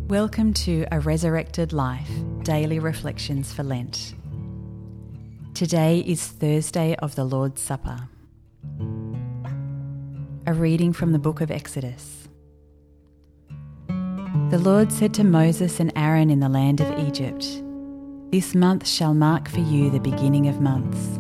Welcome to A Resurrected Life, Daily Reflections for Lent. Today is Thursday of the Lord's Supper. A reading from the book of Exodus. The Lord said to Moses and Aaron in the land of Egypt, "This month shall mark for you the beginning of months."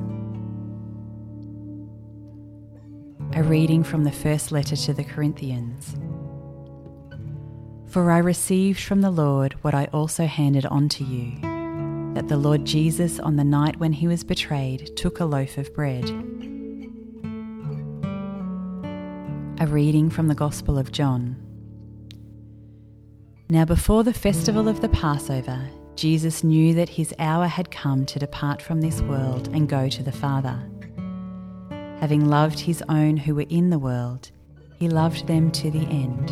A reading from the first letter to the Corinthians. For I received from the Lord what I also handed on to you, that the Lord Jesus, on the night when he was betrayed, took a loaf of bread. A reading from the Gospel of John. Now before the festival of the Passover, Jesus knew that his hour had come to depart from this world and go to the Father. Having loved his own who were in the world, he loved them to the end.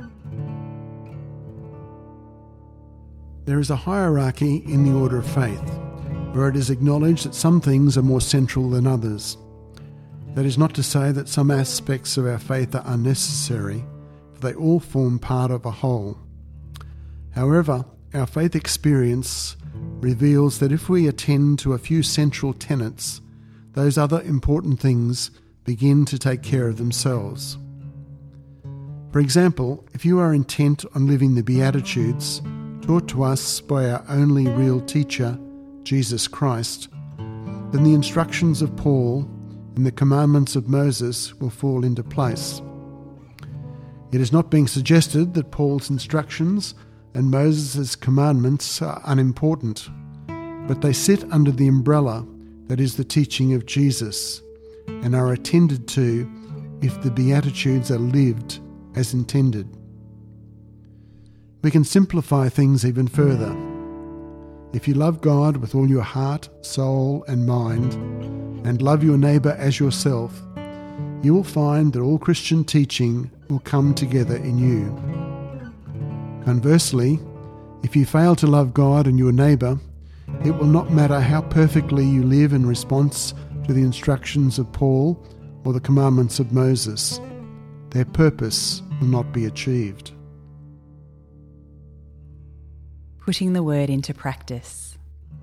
There is a hierarchy in the order of faith, where it is acknowledged that some things are more central than others. That is not to say that some aspects of our faith are unnecessary, for they all form part of a whole. However, our faith experience reveals that if we attend to a few central tenets, those other important things begin to take care of themselves. For example, if you are intent on living the Beatitudes, taught to us by our only real teacher, Jesus Christ, then the instructions of Paul and the commandments of Moses will fall into place. It is not being suggested that Paul's instructions and Moses' commandments are unimportant, but they sit under the umbrella that is the teaching of Jesus and are attended to if the Beatitudes are lived as intended. We can simplify things even further. If you love God with all your heart, soul and mind, and love your neighbour as yourself, you will find that all Christian teaching will come together in you. Conversely, if you fail to love God and your neighbour, it will not matter how perfectly you live in response to the instructions of Paul or the commandments of Moses. Their purpose will not be achieved. Putting the word into practice.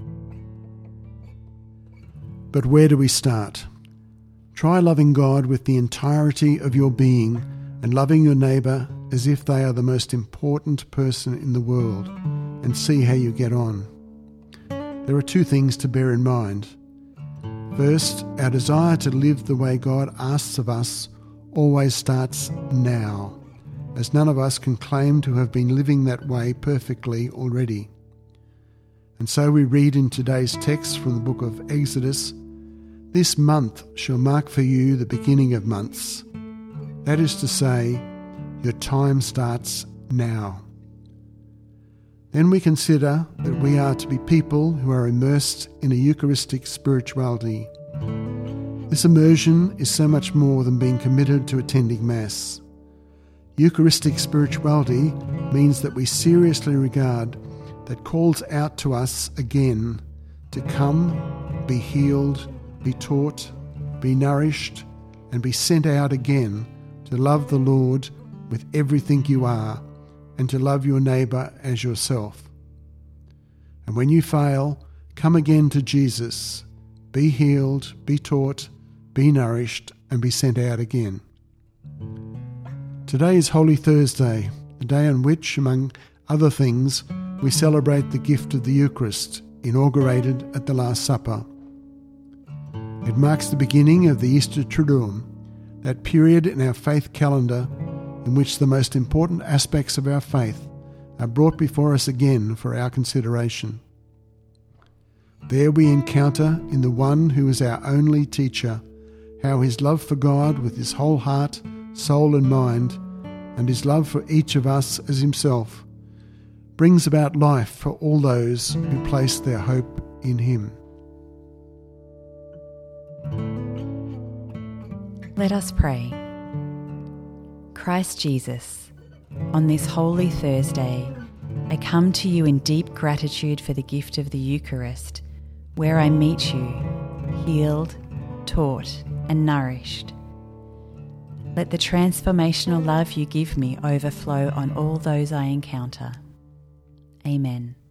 But where do we start? Try loving God with the entirety of your being and loving your neighbour as if they are the most important person in the world, and see how you get on. There are two things to bear in mind. First, our desire to live the way God asks of us always starts now, as none of us can claim to have been living that way perfectly already. And so we read in today's text from the book of Exodus, "This month shall mark for you the beginning of months." That is to say, your time starts now. Then we consider that we are to be people who are immersed in a Eucharistic spirituality. This immersion is so much more than being committed to attending Mass. Eucharistic spirituality means that we seriously regard that calls out to us again to come, be healed, be taught, be nourished, and be sent out again to love the Lord with everything you are and to love your neighbour as yourself. And when you fail, come again to Jesus, be healed, be taught, be nourished, and be sent out again. Today is Holy Thursday, the day on which, among other things, we celebrate the gift of the Eucharist, inaugurated at the Last Supper. It marks the beginning of the Easter Triduum, that period in our faith calendar in which the most important aspects of our faith are brought before us again for our consideration. There we encounter in the one who is our only teacher how his love for God with his whole heart, soul and mind, and his love for each of us as himself, brings about life for all those who place their hope in him. Let us pray. Christ Jesus, on this Holy Thursday, I come to you in deep gratitude for the gift of the Eucharist, where I meet you, healed, taught, and nourished. Let the transformational love you give me overflow on all those I encounter. Amen.